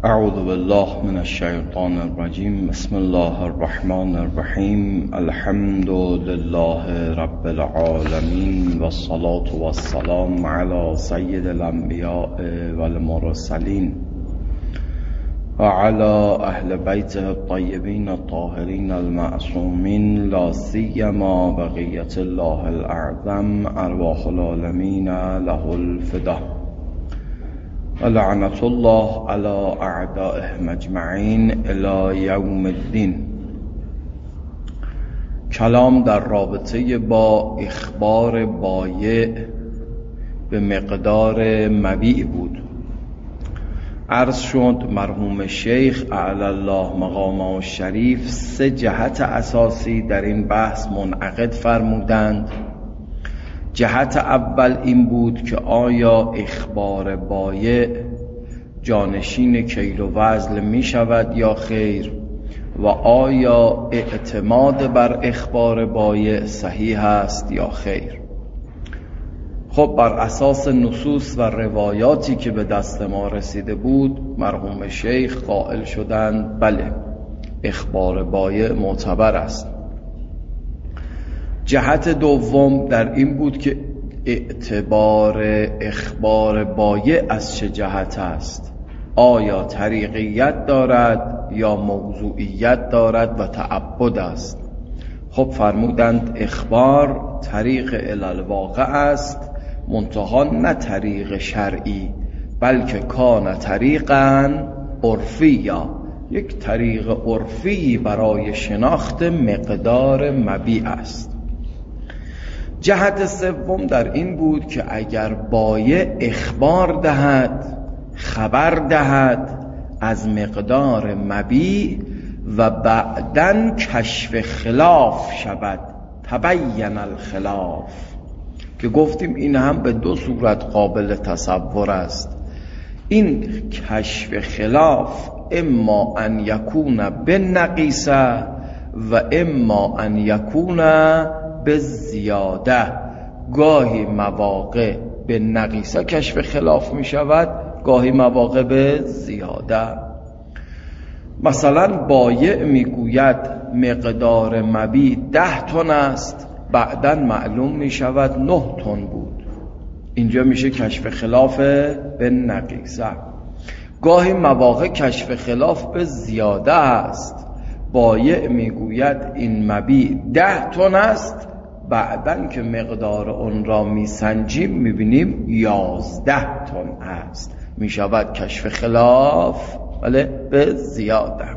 اعوذ بالله من الشیطان الرجیم. بسم الله الرحمن الرحیم. الحمد لله رب العالمین والصلاة والسلام علی سید الانبیاء والمرسلین و علی اهل بیته الطیبین الطاهرین المعصومین، لا سیما بقیة الله الاعظم ارواح العالمین له الفدا و لعنت الله علی اعدائهم اجمعین الی یوم الدین. کلام در رابطه با اخبار بایع به مقدار مبیع بود. عرض شد مرحوم شیخ اعلی الله مقامه الشریف 3 جهت اساسی در این بحث منعقد فرمودند. جهت اول این بود که آیا اخبار بایع جانشین کیل و وزن می شود یا خیر، و آیا اعتماد بر اخبار بایع صحیح است یا خیر. خب بر اساس نصوص و روایاتی که به دست ما رسیده بود، مرحوم شیخ قائل شدند بله، اخبار بایع معتبر است. جهت دوم در این بود که اعتبار اخبار بایع از چه جهت است، آیا طریقیت دارد یا موضوعیت دارد و تعبد است. خب فرمودند اخبار طریق الالواقع است، منتها نه طریق شرعی، بلکه کان طریقا عرفیا، یک طریق عرفی برای شناخت مقدار مبیع است. جهت سوم در این بود که اگر بایع اخبار دهد، خبر دهد از مقدار مبیع و بعداً کشف خلاف شود، تبین الخلاف، که گفتیم این هم به 2 صورت قابل تصور است. این کشف خلاف اما ان یکون بالنقیصه و اما ان یکون به زیاده. گاهی مواقع به نقیصه کشف خلاف می شود، گاهی مواقع به زیاده. مثلا بایع می گوید مقدار مبیع 10 تن است، بعداً معلوم می شود 9 تن بود، اینجا میشه کشف خلاف به نقیصه. گاهی مواقع کشف خلاف به زیاده است، بایع می گوید این مبیع 10 تن است، بعدن که مقدار اون را میسنجیم میبینیم 11 تن است، میشود کشف خلاف ولی به زیاده.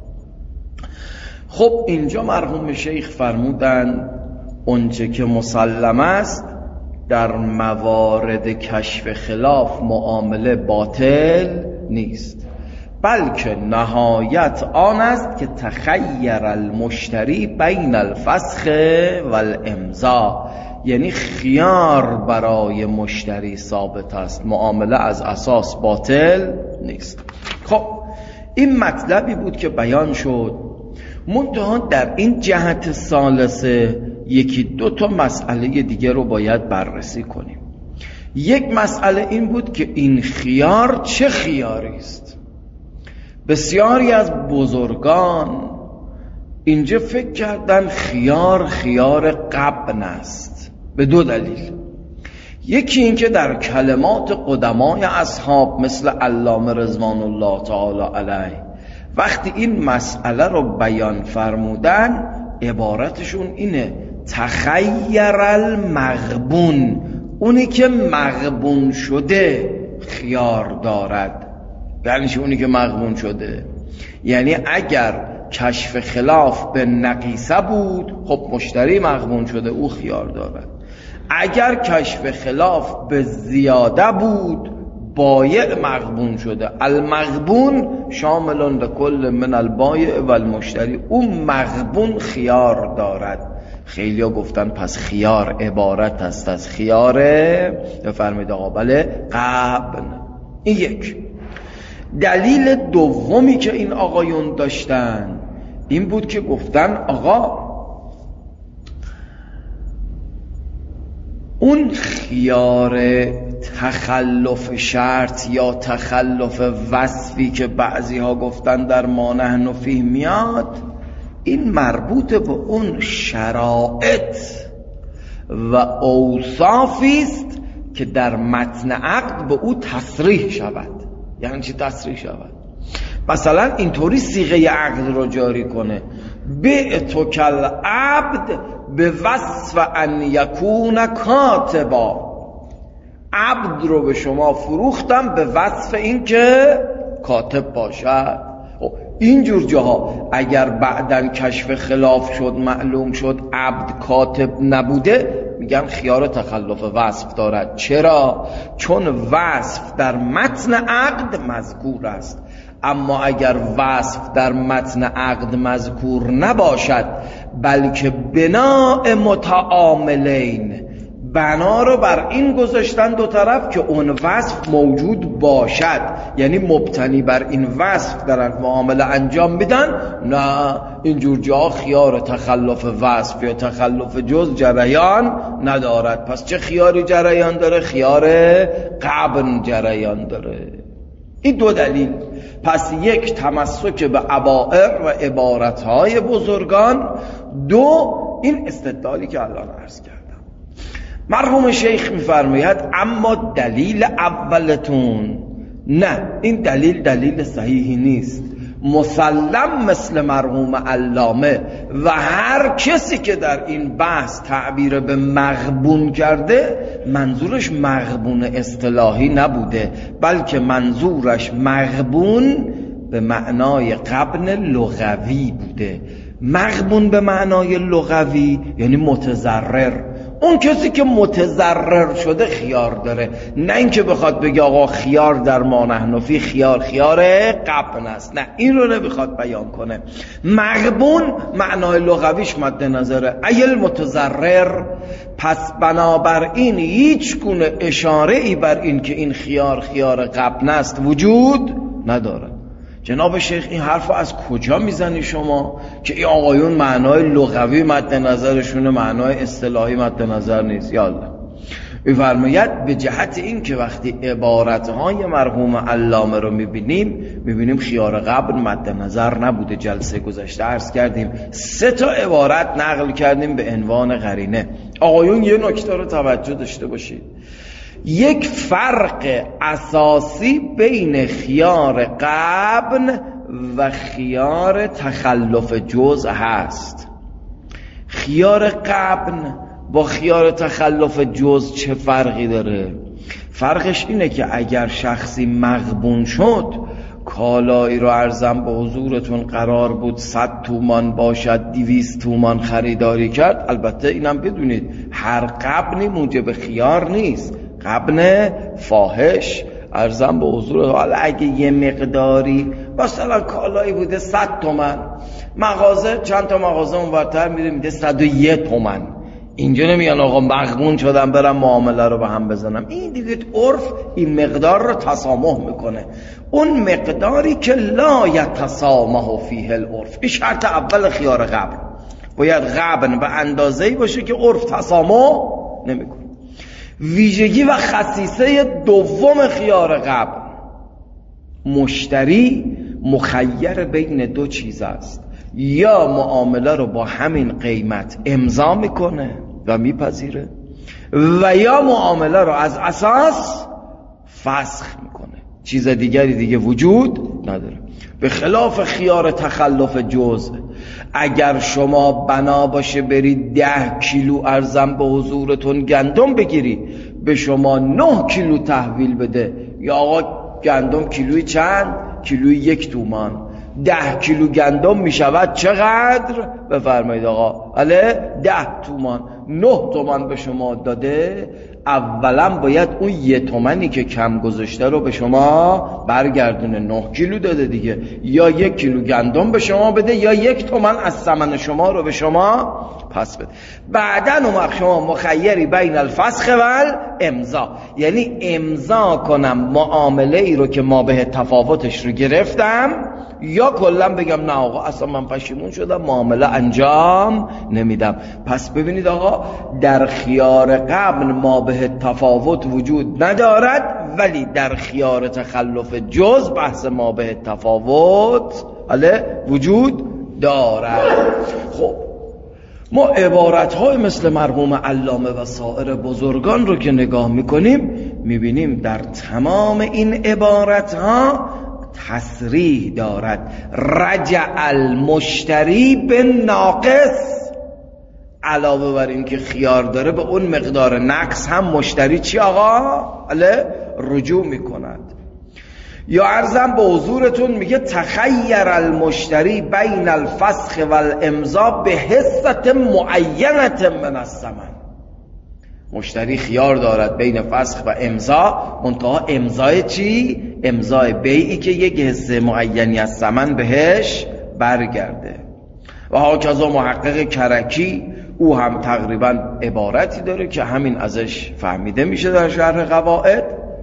خب اینجا مرحوم شیخ فرمودن اونچه که مسلم است در موارد کشف خلاف معامله باطل نیست، بلکه نهایت آن است که تخیر المشتری بین الفسخ والامضاء، یعنی خیار برای مشتری ثابت است، معامله از اساس باطل نیست. خب این مطلبی بود که بیان شد. منتها در این جهت ثالثه 1-2 تا مسئله دیگه رو باید بررسی کنیم. یک مسئله این بود که این خیار چه خیاری است. بسیاری از بزرگان اینجا فکر کردن خیار غبن است، به 2 دلیل. یکی این که در کلمات قدمای اصحاب مثل علامه رضوان الله تعالی علیه وقتی این مسئله رو بیان فرمودن، عبارتشون اینه تخیر المغبون، اونی که مغبون شده خیار دارد. یعنی چه اونی که مغبون شده؟ یعنی اگر کشف خلاف به نقیصه بود، خب مشتری مغبون شده، او خیار دارد. اگر کشف خلاف به زیاده بود، بایع مغبون شده. المغبون شامل لکل من البایع و المشتری، او مغبون خیار دارد. خیلی ها گفتن پس خیار عبارت است از خیاره، فرمید آقا بله غبن. این یک. دلیل دومی که این آقایون داشتن این بود که گفتن آقا اون خیار تخلف شرط یا تخلف وصفی که بعضی ها گفتن در ما نحن فیه میاد، این مربوط به اون شرایط و اوصافی است که در متن عقد به او تصریح شود. یعنی چی تصریح شود؟ مثلا اینطوری صیغه عقد رو جاری کنه: بعتک العبد به وصف ان یکون کاتبا، عبد رو به شما فروختم به وصف این که کاتب باشد. اینجور جاها اگر بعداً کشف خلاف شد، معلوم شد عبد کاتب نبوده، میگن خیار تخلف وصف دارد. چرا؟ چون وصف در متن عقد مذکور است. اما اگر وصف در متن عقد مذکور نباشد، بلکه بناء متعاملین، بنا رو بر این گذاشتن دو طرف که اون وصف موجود باشد، یعنی مبتنی بر این وصف دارن معامله انجام میدن، نه اینجور جا خیار تخلف وصف یا تخلف جز جریان ندارد. پس چه خیاری جریان داره؟ خیار قبن جریان داره. این دو دلیل. پس یک، تمسک به عبائر و عبارتهای بزرگان. دو، این استدلالی که الان عرض کردم. مرحوم شیخ میفرماید اما دلیل اولتون، نه، این دلیل صحیحی نیست. مسلم مثل مرحوم علامه و هر کسی که در این بحث تعبیر به مغبون کرده، منظورش مغبون اصطلاحی نبوده، بلکه منظورش مغبون به معنای غبن لغوی بوده. مغبون به معنای لغوی یعنی متضرر. اون کسی که متضرر شده خیار داره، نه اینکه بخواد بگه آقا خیار در ما نحن فیه خیار غبن است. نه، این رو نمیخواد بیان کنه. مغبون معنای لغویش مد نظره ایل متضرر. پس بنابراین هیچ گونه اشاره ای بر این که این خیار غبن است وجود نداره. جناب شیخ این حرف از کجا میزنی شما که این آقایون معنای لغوی مد نظرشونه، معنای اصطلاحی مد نظر نیست؟ یالا میفرماید به جهت این که وقتی عبارتهای مرحوم علامه رو میبینیم خیار قبل مد نظر نبوده. جلسه گذشته عرض کردیم 3 تا عبارت نقل کردیم به عنوان قرینه. آقایون یه نکته رو توجه داشته باشید، یک فرق اساسی بین خیار قبن و خیار تخلف جز هست. خیار قبن با خیار تخلف جز چه فرقی داره؟ فرقش اینه که اگر شخصی مغبون شد، کالایی رو عرضم به حضورتون قرار بود 100 تومان باشد، 200 تومان خریداری کرد. البته اینم بدونید هر قبنی موجب خیار نیست. قبن فاحش عرضم به حضور، حالا اگه یه مقداری مثلا کالایی بوده 100 تومن، مغازه چند تا مغازه اونورتر میده 101 تومن، اینجا نمیگن آقا مغبون شدم برم معامله رو به هم بزنم. این دیگه عرف این مقدار رو تسامح میکنه، اون مقداری که لا یتسامح فیه العرف. این شرط اول خیار قبن، باید قبن به اندازه‌ای باشه که عرف تسامح نمیکنه. ویژگی و خصیصه دوم خیار قبن، مشتری مخیر بین 2 چیز است: یا معامله رو با همین قیمت امضا میکنه و میپذیره، و یا معامله رو از اساس فسخ میکنه. چیز دیگری دیگه وجود نداره. به خلاف خیار تخلف جزء، اگر شما بنا باشه برید 10 کیلو ارزم به حضورتون گندم بگیری، به شما 9 کیلو تحویل بده، یا آقا گندم کیلوی چند؟ کیلوی 1 تومان. 10 کیلو گندم میشود چقدر؟ بفرمایید آقا. بله 10 تومان. 9 تومان به شما داده، اولا باید اون 1 تومانی که کم گذاشته رو به شما برگردونه. 9 کیلو داده دیگه، یا 1 کیلو گندم به شما بده، یا 1 تومان از ثمن شما رو به شما پس بده. بعدن اون وقت شما مخیری بین الفسخ و امضا، یعنی امضا کنم معامله ای رو که ما به تفاوتش رو گرفتم، یا کلا بگم نه آقا اصلا من پشیمون شدم، معامله انجام نمیدم. پس ببینید آقا، در خیار قبل ما به تفاوت وجود ندارد، ولی در خیار تخلف جز بحث ما به تفاوت وجود دارد. خب ما عبارت‌های مثل مرحوم علامه و سایر بزرگان رو که نگاه می‌کنیم، می‌بینیم در تمام این عبارت‌ها تصریح دارد رجع المشتری به ناقص. علاوه بر این که خیار داره، به اون مقدار نقص هم مشتری چی آقا؟ رجوع می‌کند. یا عرضم به حضورتون میگه تخیر المشتری بین الفسخ والامضا به حصة معینة من الثمن. مشتری خیار دارد بین فسخ و امضا، منتها امضای چی؟ امضای بیعی که یک حصه معینی از ثمن بهش برگرده. و هاکذا محقق کرکی، او هم تقریبا عبارتی داره که همین ازش فهمیده میشه در شرح قواعد.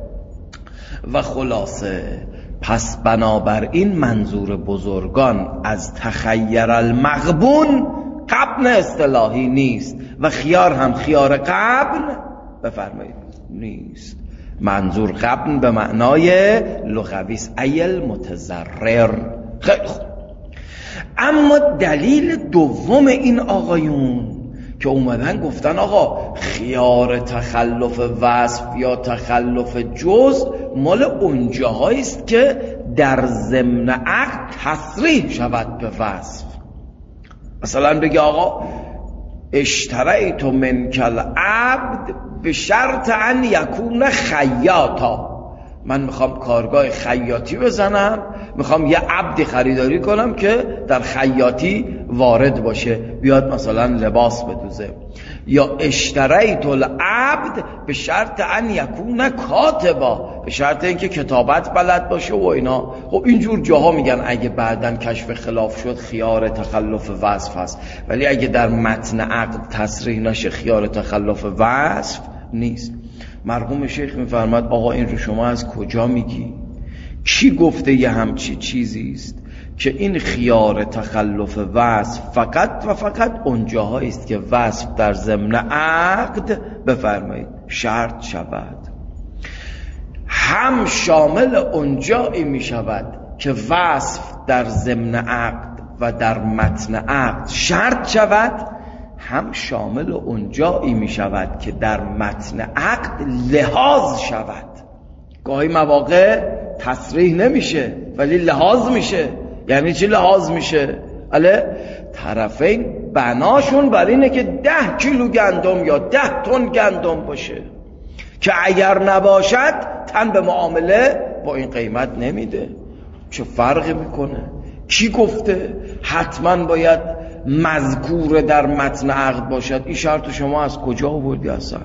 و خلاصه پس بنابراین منظور بزرگان از تخیر المغبون غبن اصطلاحی نیست و خیار هم خیار غبن بفرمایید نیست. منظور غبن به معنای لغوی است، ای المتضرر. خیلی خوب. اما دلیل دوم این آقایون که اومدن گفتن آقا خیار تخلف وصف یا تخلف جز مال اونجاهایی است که در ضمن عقد تصریح شود به وصف. مثلا بگی آقا اشتریت منک العبد به شرط ان یکون خیاطا، من میخوام کارگاه خیاطی بزنم، میخوام یه عبدی خریداری کنم که در خیاطی وارد باشه، بیاد مثلا لباس بدوزه. یا اشتریت العبد به شرط ان یکون کاتبا، به شرط اینکه کتابت بلد باشه و اینا. خب اینجور جاها میگن اگه بعدن کشف خلاف شد خیار تخلف وصف هست، ولی اگه در متن عقد تصریح نشه خیار تخلف وصف نیست. مرحوم شیخ میفرماد آقا این رو شما از کجا میگی؟ کی گفته یه همچی چیزی است که این خیار تخلف وصف فقط و فقط اونجاهایی است که وصف در ضمن عقد بفرمایید شرط شود، هم شامل اونجایی می شود که وصف در ضمن عقد و در متن عقد شرط شود، هم شامل اونجایی می شود که در متن عقد لحاظ شود. گاهی مواقع تصریح نمیشه ولی لحاظ میشه. یعنی چی لحاظ میشه؟ طرفین بناشون بر اینه که 10 کیلو گندم یا 10 تن گندم باشه که اگر نباشد تن به معامله با این قیمت نمیده. چه فرقی میکنه؟ کی گفته حتما باید مذکور در متن عقد باشد؟ این شرط شما از کجا آوردی اصلا؟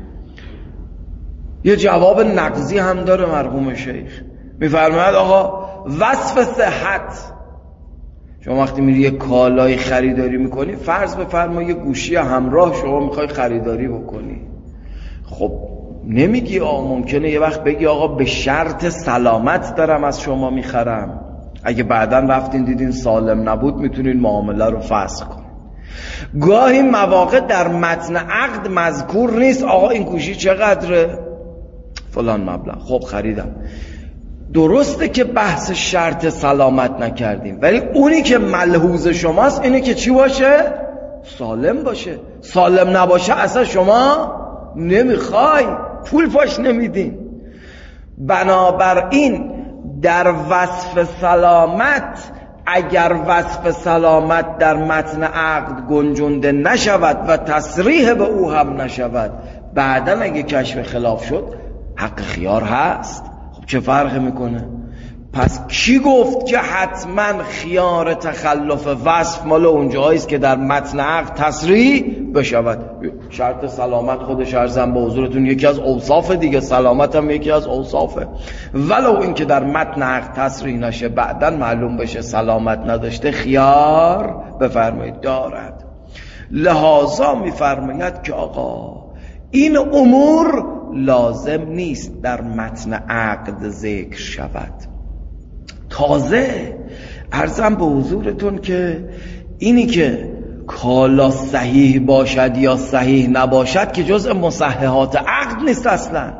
یه جواب نقضی هم داره مرحوم شیخ، میفرماید آقا وصف صحت، شما وقتی میری یه کالای خریداری میکنی، فرض بفرما یه گوشی همراه شما میخوای خریداری بکنی، خب نمیگی ممکنه یه وقت بگی آقا به شرط سلامت دارم از شما میخرم، اگه بعداً رفتین دیدین سالم نبود میتونین معامله رو فسخ کنین. گاهی مواقع در متن عقد مذکور نیست آقا این گوشی چقدره؟ فلان مبلغ. خب خریدم. درسته که بحث شرط سلامت نکردیم، ولی اونی که ملحوظ شماست اینه که چی باشه؟ سالم باشه. سالم نباشه اصلا شما نمیخوای، پول پاش نمیدین. بنابراین در وصف سلامت، اگر وصف سلامت در متن عقد گنجونده نشود و تصریح به او هم نشود، بعداً اگه کشف خلاف شد حق خیار هست. خب چه فرقی میکنه؟ پس کی گفت که حتما خیار تخلف وصف مال اونجاییست که در متن عقد تصریح بشود؟ شرط سلامت خودش ارزم به حضورتون یکی از اوصاف دیگه، سلامت هم یکی از اوصافه، ولو این که در متن عقد تصریح نشه بعداً معلوم بشه سلامت نداشته، خیار بفرمایید دارد. لحاظا میفرماید که آقا این امور لازم نیست در متن عقد ذکر شود. تازه عرضم به حضورتون که اینی که کالا صحیح باشد یا صحیح نباشد که جزء مصححات عقد نیست اصلا.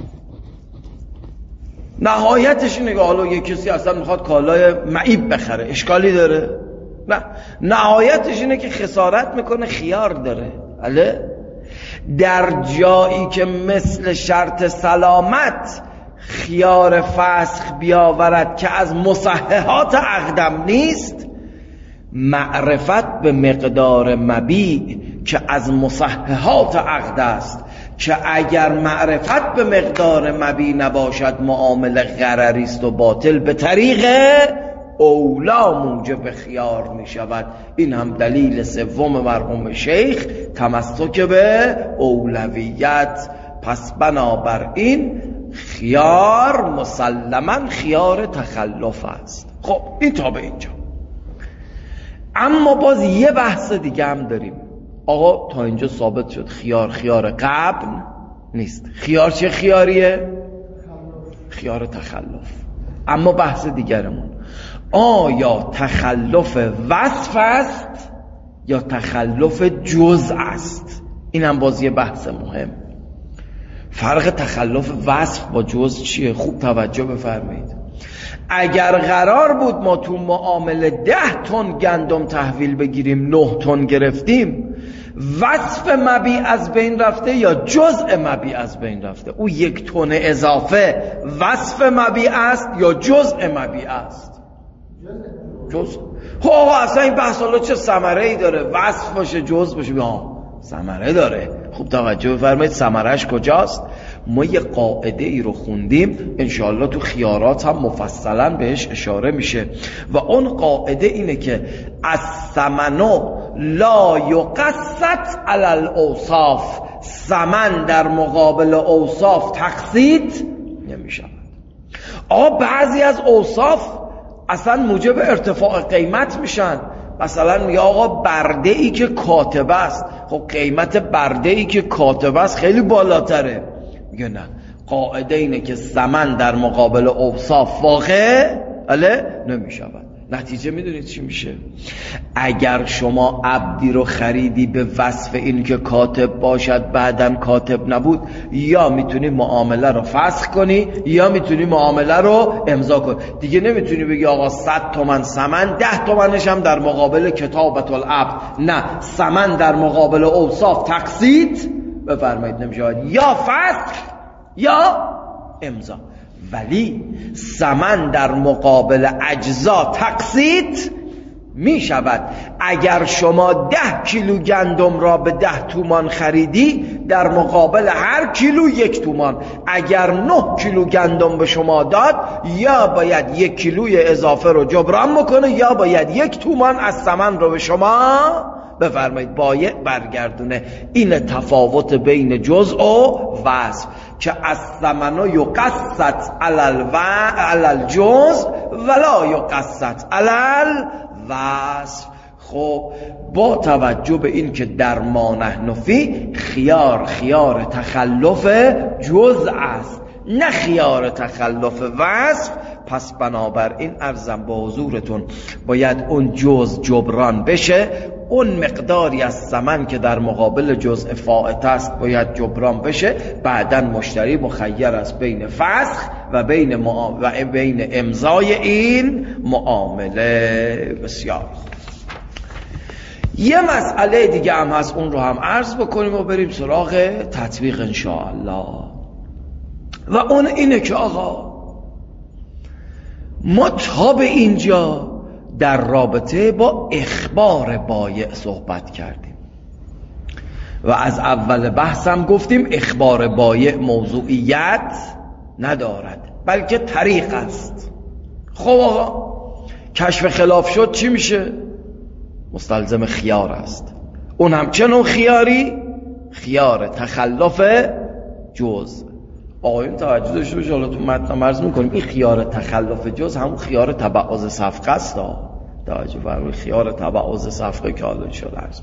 نهایتش اینه که حالا یک کسی اصلا میخواد کالای معیب بخره، اشکالی داره؟ نه، نهایتش اینه که خسارت میکنه، خیار داره. بله، در جایی که مثل شرط سلامت خیار فسخ بیاورد که از مصححات عقدم نیست، معرفت به مقدار مبیع که از مصححات عقد است، که اگر معرفت به مقدار مبیع نباشد معامله غرری است و باطل، به طریق اولا موجب خیار می شود. این هم دلیل سوم مرحوم شیخ، تمسک به اولویت. پس بنابراین خیار مسلما خیار تخلف است. خب این تا به اینجا. اما باز یه بحث دیگه هم داریم. آقا تا اینجا ثابت شد خیار قبل نیست. خیار چه خیاریه؟ خیار تخلف. اما بحث دیگرمون، آیا تخلف وصف است یا تخلف جزء است؟ این هم باز یه بحث مهم. فرق تخلف وصف با جزء چیه؟ خوب توجه بفرمایید. اگر قرار بود ما تو معامله 10 تن گندم تحویل بگیریم، 9 تن گرفتیم، وصف مبیع از بین رفته یا جزء مبیع از بین رفته؟ او 1 تن اضافه وصف مبیع است یا جزء مبیع است؟ جزء. آقا اصلا این بحث حالا چه ثمره‌ای داره؟ وصف باشه جزء باشه؟ ثمره داره. خوب توجه بفرمایید. ثمره‌اش کجاست؟ ما یه قاعده ای رو خوندیم، انشاءالله تو خیارات هم مفصلا بهش اشاره میشه، و اون قاعده اینه که الثمن لا یقسط علی الاوصاف، ثمن در مقابل اوصاف تقسیط نمیشه. بعضی از اوصاف اصلا موجب ارتفاع قیمت میشن. مثلا میگه آقا برده ای که کاتبه است، خب قیمت برده ای که کاتبه است خیلی بالاتره. میگه نه، قاعده اینه که ثمن در مقابل اوصاف واقع نمیشود. نتیجه میدونید چی میشه؟ اگر شما عبدی رو خریدی به وصف این که کاتب باشد، بعدم کاتب نبود، یا میتونی معامله رو فسخ کنی یا میتونی معامله رو امضا کنی. دیگه نمیتونی بگی آقا 100 تومن ثمن، 10 تومنش هم در مقابل کتابت العبد. نه، ثمن در مقابل اوصاف تقسیط بفرمایید نمیشه، یا فسخ یا امضا. ولی ثمن در مقابل اجزا تقسیط می شود. اگر شما 10 کیلو گندم را به 10 تومان خریدی، در مقابل هر کیلو 1 تومان. اگر 9 کیلو گندم به شما داد، یا باید 1 کیلوی اضافه رو جبران بکنه یا باید 1 تومان از ثمن رو به شما بفرمایید بایع برگردونه. این تفاوت بین جزء و وصف، که از ثمن یقسط علی الجزء ولا یقسط علی الوصف. خب با توجه به این که در ما نحن فی خیار تخلف جزء است، نه خیار تخلف وصف، پس بنابراین عرضم به حضورتون باید اون جزء جبران بشه. اون مقداری از ثمن که در مقابل جزء فائت است باید جبران بشه. بعداً مشتری مخیر است بین فسخ و بین امضای این معامله. بسیار یه مسئله دیگه هم هست، اون رو هم عرض بکنیم و بریم سراغ تطبیق انشاءالله. و اون اینه که آقا ما تا به اینجا در رابطه با اخبار بایع صحبت کردیم و از اول بحثم گفتیم اخبار بایع موضوعیت ندارد بلکه طریق است. خب آقا کشف خلاف شد چی میشه؟ مستلزم خیار است. اون هم چه نوع خیاری؟ خیار تخلف جزء. آقایون توجه داشته باشید، حالا تو متن عرض می‌کنیم این خیار تخلف جزء همون خیار تبعض صفقه است. توجه فرمایید، خیار تبعض صفقه که حالا شده عرض.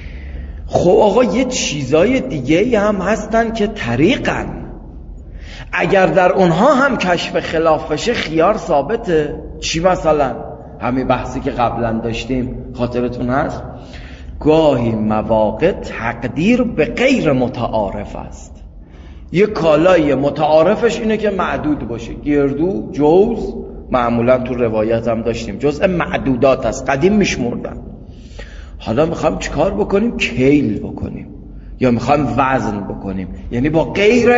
خب آقا یه چیزای دیگه هم هستن که طریقن. اگر در اونها هم کشف خلاف بشه خیار ثابته. چی مثلا؟ همین بحثی که قبلا داشتیم خاطرتون هست؟ گاهی مواقع تقدیر به غیر متعارف است. یه کالای متعارفش اینه که معدود باشه. گردو، جوز، معمولا تو روایت هم داشتیم جزء معدودات است، قدیم میشمردن. حالا میخوایم چیکار بکنیم؟ کیل بکنیم یا میخوایم وزن بکنیم، یعنی با غیر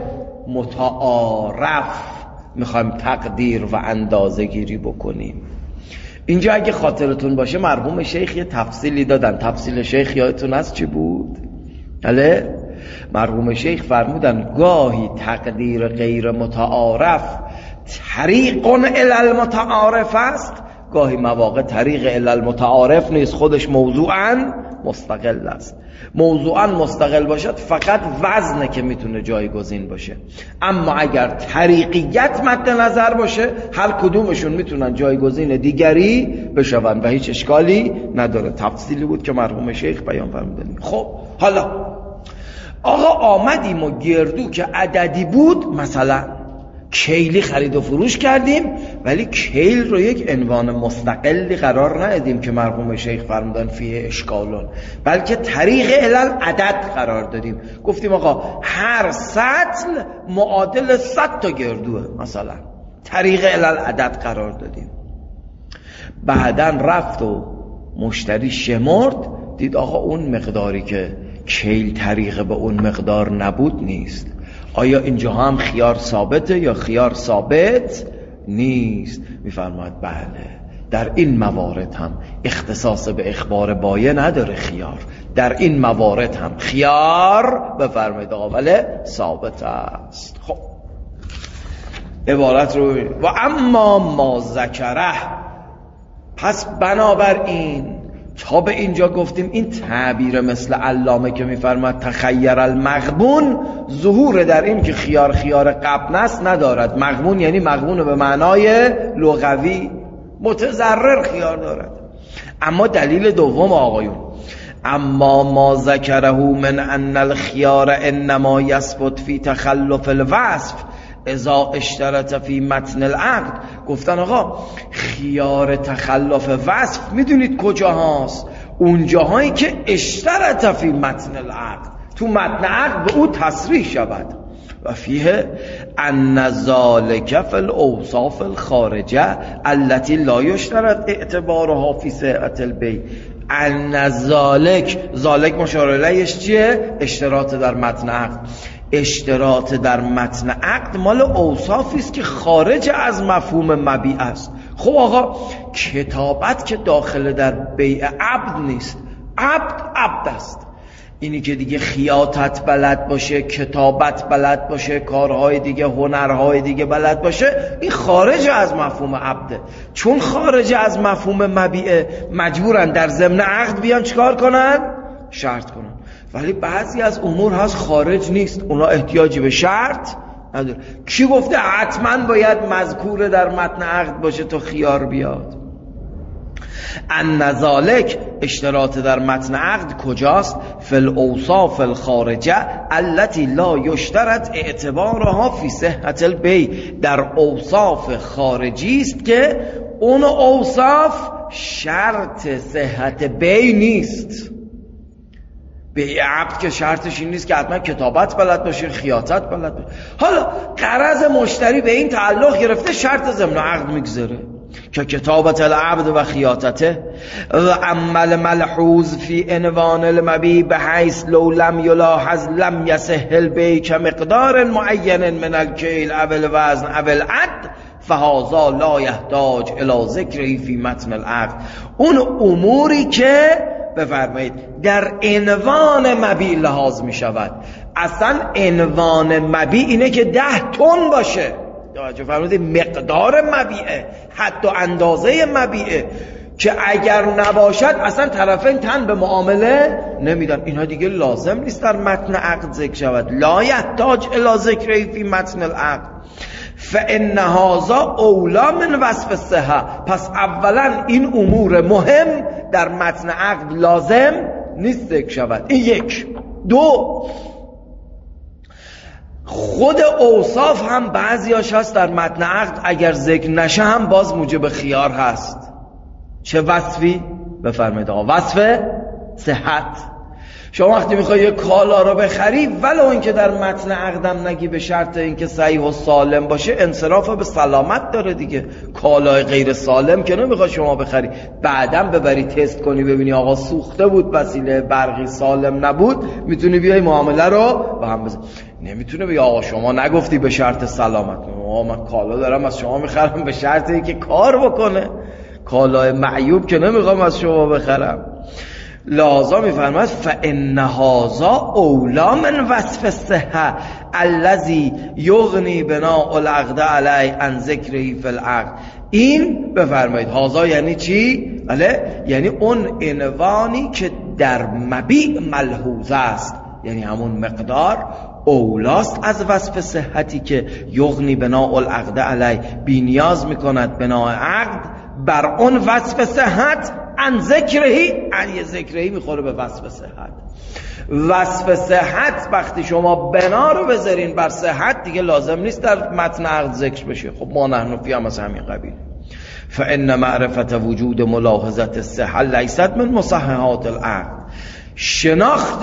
متعارف میخوایم تقدیر و اندازه گیری بکنیم. اینجا اگه خاطرتون باشه مرحوم شیخ یه تفصیلی دادن. تفصیل شیخ یادتون هست چی بود؟ بله، مرحوم شیخ فرمودن گاهی تقدیر غیر متعارف طریق الی المتعارف است، گاهی مواقع طریق الی المتعارف نیست، خودش موضوعاً مستقل است. موضوعاً مستقل باشد فقط وزنه که میتونه جایگزین باشه، اما اگر طریقیت مد نظر باشه هر کدومشون میتونن جایگزین دیگری بشون و هیچ اشکالی نداره. تفصیلی بود که مرحوم شیخ بیان فرمودن. خب حالا آقا آمدیم و گردو که عددی بود مثلا کیلی خرید و فروش کردیم، ولی کیل رو یک عنوان مستقلی قرار ندادیم که مرحوم شیخ فرمودن فیه اشکالون، بلکه طریق علل عدد قرار دادیم. گفتیم آقا هر سطل معادل 100 تا گردوه مثلا، طریق علل عدد قرار دادیم. بعدن رفت و مشتری شمرد، دید آقا اون مقداری که کیل طریق به اون مقدار نبود نیست. آیا اینجا هم خیار ثابته یا خیار ثابت نیست؟ میفرماید بله، در این موارد هم اختصاص به اخبار بایع نداره خیار، در این موارد هم خیار بفرمایید آقا ولی ثابت است. خب عبارت رو و اما ما ذکره، پس بنابراین تا به اینجا گفتیم این تعبیر مثل علامه که میفرماید تخیر المغبون ظهور در این که خیار خیار قبن است ندارد. مغبون یعنی مغبون به معنای لغوی، متضرر خیار دارد. اما دلیل دوم آقایون، اما ما ذکره من ان الخیار انما یثبت فی تخلف الوصف اذا اشترط فی متن العقد. گفتن آقا خیار تخلف وصف میدونید کجا هاست؟ اون جاهایی که اشترط فی متن العقد، تو متن عقد به او تصریح شود. و فیه ان ذلک فی الاوصاف الخارجه التي لا یشترط اعتبارها فی صحت البیع. ان ذالک مشار الیهش چیه؟ اشتراط در متن عقد. اشتراط در متن عقد مال اوصافی است که خارج از مفهوم مبیع است. خب آقا کتابت که داخل در بیع عبد نیست، عبد است. اینی که دیگه خیاطت بلد باشه، کتابت بلد باشه، کارهای دیگه، هنرهای دیگه بلد باشه، این خارج از مفهوم عبده. چون خارج از مفهوم مبیعه مجبورن در ضمن عقد بیان چیکار کنن؟ شرط کنن. ولی بعضی از امور هست خارج نیست، اونا احتیاجی به شرط نداره. کی گفته حتما باید مذکور در متن عقد باشه تا خیار بیاد؟ ان ذالک اشتراط در متن عقد کجاست؟ فی الاوصاف الخارجه التي لا یشترط اعتبارها فی صحت البیع. در اوصاف خارجی است که اون اوصاف شرط صحت بیع نیست. بیع عقد که شرطش این نیست که حتما کتابت بلد باشه، خیاطت بلد باشه. حالا غرض مشتری به این تعلق گرفته شرط ضمن عقد میگذاره که کتابت العبد و خیاطته و عمل ملحوظ فی عنوان المبیع بحیث لو لم یلاحظ لم یصح البیع کمقدار معین من الکیل او الوزن او العد فهذا لا یحتاج الی ذکری فی متن العقد. اون اموری که بفرمایید در عنوان مبیع لحاظ می شود. اصلا عنوان مبیع اینه که 10 تن باشه، توجه فرمودید، مقدار مبیعه، حتی اندازه مبیعه، که اگر نباشد اصلا طرفین تن به معامله نمیدن. اینها دیگه لازم نیست در متن عقد ذکر شود. لا یحتاج الی ذکری فی متن العقد فان هذا اولا من وصف الصحه. پس اولا این امور مهم در متن عقد لازم نیست ذکر شود. این یک. دو، خود اوصاف هم بعضیاش هست در متن عقد اگر ذکر نشه هم باز موجب خیار هست. چه وصفی؟ بفرمایید آقا. وصف صحت. شما وقتی میخوای یه کالا رو بخری ولو اینکه در متن عقدم نگی به شرط اینکه صحیح و سالم باشه، انصراف به سلامت داره دیگه. کالای غیر سالم که نمیخواد شما بخری بعدم ببری تست کنی ببینی آقا سوخته بود، وسیله برقی سالم نبود، میتونی بیای معامله رو به هم بزن. نمیتونه بگی آقا شما نگفتی به شرط سلامت. آقا من کالا دارم از شما میخرم به شرط اینکه کار بکنه. کالای معیوب که نمیخوام از شما بخرم. لذا میفرماید فإن هذا اولا من وصف الصحة الذي یغنی بناء العقد علیه عن ذکره فی العقد. این بفرمایید هذا یعنی چی؟ بله، یعنی اون عنوانی که در مبیع ملحوظ است، یعنی همون مقدار اولاست از وصف صحتی که یغنی بناء العقد علیه، بی نیاز میکند بناء عقد بر اون وصف صحت، عن ذکرهی، عن یه ذکرهی میخوره به وصف صحت. وصف صحت وقتی شما بنا رو بذارین بر صحت دیگه لازم نیست در متن عقد ذکر بشه. خب ما نحن فی هم از همین قبیل. فإن معرفت وجود ملاحظت الصحة لیست من مصححات العقد. شناخت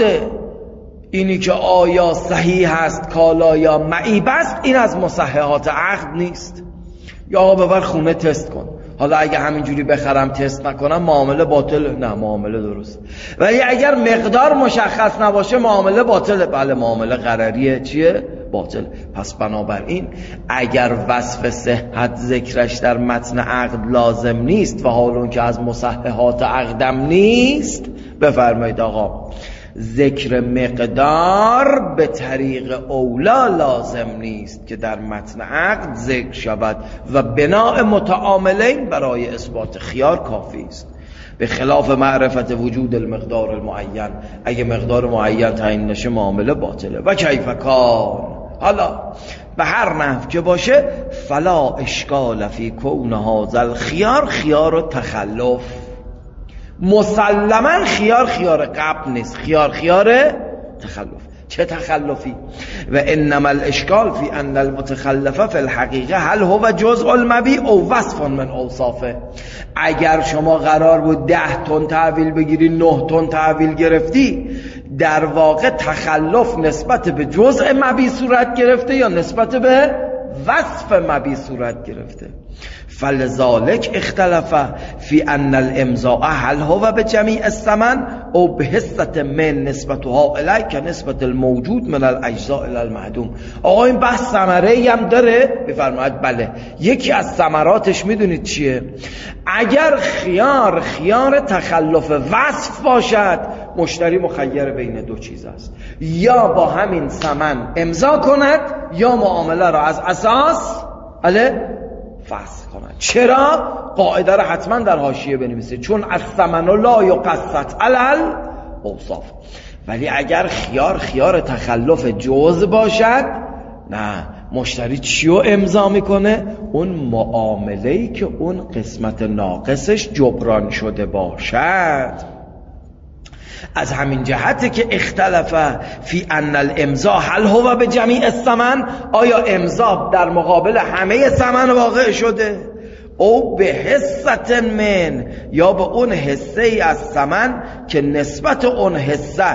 اینی که آیا صحیح هست کالا یا معیب است، این از مصححات عقد نیست. یا آقا ببر خونه تست کن، حالا اگه همینجوری بخرم تست نکنم معامله باطله. نه، معامله درست. ولی اگر مقدار مشخص نباشه معامله باطله. بله، معامله قرریه چیه؟ باطل. پس بنابراین اگر وصف صحت ذکرش در متن عقد لازم نیست و حال اون که از مصححات عقدم نیست، بفرمایید آقا ذکر مقدار به طریق اولا لازم نیست که در متن عقد ذکر شود و بناء متعاملین برای اثبات خیار کافی است. به خلاف معرفت وجود المقدار المعین، اگه مقدار معین تعیین نشه معامله باطله. و کیف کان، حالا به هر نحو که باشه، فلا اشکال فی کون هذا الخیار خیار و تخلف. مسلما خیار قبل نیست، خیار تخلف. چه تخلفی؟ و انما الاشکال فی ان المتخلفه فی الحقیقه هل هو جزء المبیع او وصف من اوصافه. اگر شما قرار بود 10 تن تحویل بگیری 9 تن تحویل گرفتی، در واقع تخلف نسبت به جزء مبیع صورت گرفته یا نسبت به وصف مبیع صورت گرفته. فلذالک اختلف فی ان الامضاء هل هو به جمیع الثمن او به حصه من نسبتها الیه که نسبت الموجود من الاجزاء الی المعدوم. آقا این بحث ثمره‌ای هم داره؟ بفرمایید بله. یکی از ثمراتش میدونید چیه؟ اگر خیار تخلف وصف باشد، مشتری مخیر بین دو چیز است، یا با همین ثمن امضا کند یا معامله را از اساس فسخ کند. چرا؟ قاعده را حتما در حاشیه بنویسید، چون الثمن لا یقصد علی الاوصاف. ولی اگر خیار تخلف جزء باشد، نه، مشتری چیو امضا میکنه؟ اون معامله‌ای که اون قسمت ناقصش جبران شده باشد. از همین جهته که اختلاف فی ان الامضاء هل هو به جمیع الثمن، آیا امضا در مقابل همه ثمن واقع شده، او به حصه من، یا به اون حصه ای از ثمن که نسبت اون حصه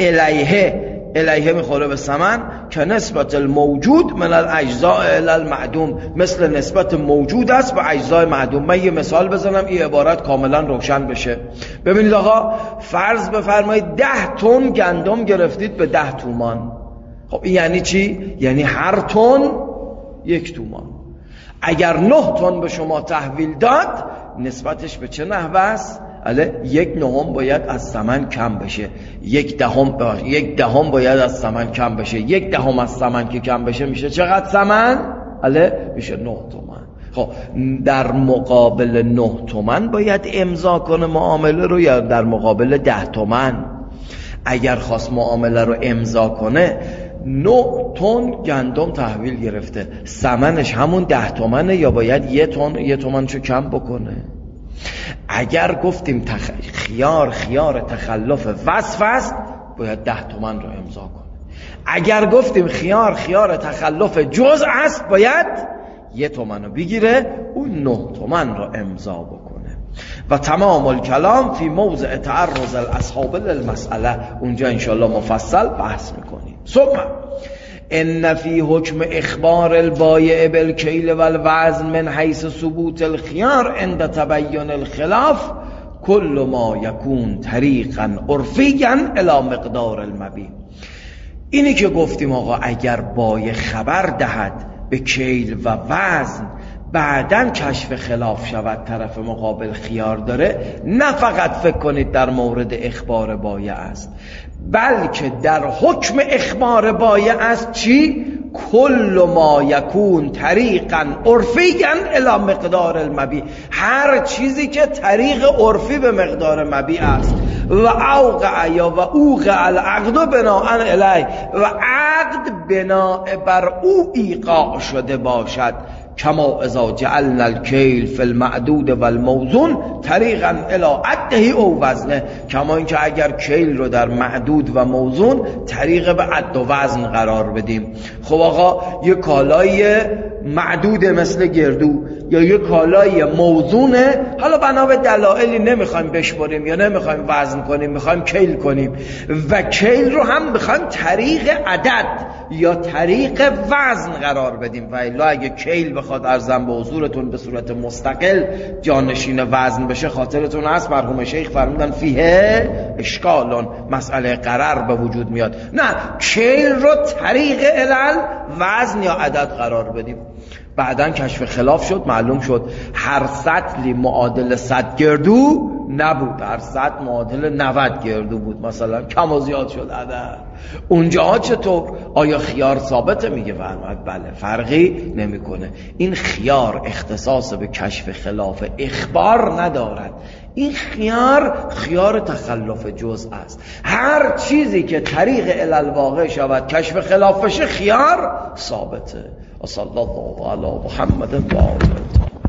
الیه میخوره به ثمن، که نسبت الموجود من الاجزاء الی المعدوم، مثل نسبت موجود است به اجزای معدوم. من یه مثال بزنم این عبارت کاملا روشن بشه. ببینید آقا، فرض بفرمایید 10 تن گندم گرفتید به 10 تومان. خب این یعنی چی؟ یعنی هر تن 1 تومان. اگر 9 تن به شما تحویل داد، نسبتش به چه نحو است؟ 1/9 باید از ثمن کم بشه، 1/10 باید از ثمن کم بشه. 1/10 از ثمن که کم بشه میشه چقدر ثمن؟ میشه 9 تومن. خب در مقابل 9 تومن باید امضا کنه معامله رو، یا در مقابل 10 تومن؟ اگر خواست معامله رو امضا کنه، 9 تن گندم تحویل گرفته، ثمنش همون 10 تومنه یا باید 1 تومن چو کم بکنه؟ اگر گفتیم خیار تخلف وصف است، باید 10 تومن رو امضا کنه. اگر گفتیم خیار تخلف جزء است، باید 1 تومن رو بگیره، اون 9 تومن رو امضا بکنه. و تمام الکلام فی موضع تعرض الاصحاب للمسئله، اونجا انشاءالله مفصل بحث میکنیم. ثم ان فی حکم اخبار البایع بالکیل والوزن من حیث ثبوت الخیار عند تبین الخلاف کل ما یکون طریقا عرفیا الی مقدار المبیع. اینی که گفتیم آقا اگر بایع خبر دهد به کیل و وزن، بعداً کشف خلاف شود، طرف مقابل خیار داره، نه فقط فکر کنید در مورد اخبار بایع است، بلکه در حکم اخبار بایع است. چی؟ کل ما یکون طریقا عرفیا الی مقدار المبیع، هر چیزی که طریق عرفی به مقدار مبیع است. و اوقع یا و اوقع العقد بناء علیه، و عقد بناء بر او ایقاع شده باشد. کما اذا جعلنا الکیل فی المعدود والموزون طریقا الی عده او وزنه، کما اینکه اگر کیل رو در معدود و موزون طریق به عد و وزن قرار بدیم. خب آقا یه کالای معدود مثل گردو یا یه کالای موزونه، حالا بنا به دلایلی نمیخوایم بشمریم یا نمیخوایم وزن کنیم، میخوایم کیل کنیم، و کیل رو هم میخوایم طریق عدد یا طریق وزن قرار بدیم. و الا اگه کیل بخواد ارزم به حضورتون به صورت مستقل جانشین وزن بشه، خاطرتون هست مرحوم شیخ فرمودن فیه اشکالون، مسئله قرار به وجود میاد. نه، کیل رو طریق علل وزن یا عدد قرار بدیم. بعداً کشف خلاف شد، معلوم شد هر سطلی معادل 100 گردو نبود، هر سطل معادل 90 گردو بود، مثلا کم و زیاد شد عدد. اونجاها چطور؟ آیا خیار ثابته؟ میگه فرمود بله، فرقی نمیکنه. این خیار اختصاص به کشف خلاف اخبار ندارد، این خیار تخلف جزء است. هر چیزی که طریق علل واقع شود کشف خلافش، خیار ثابته. و صلی الله علی محمد و آله.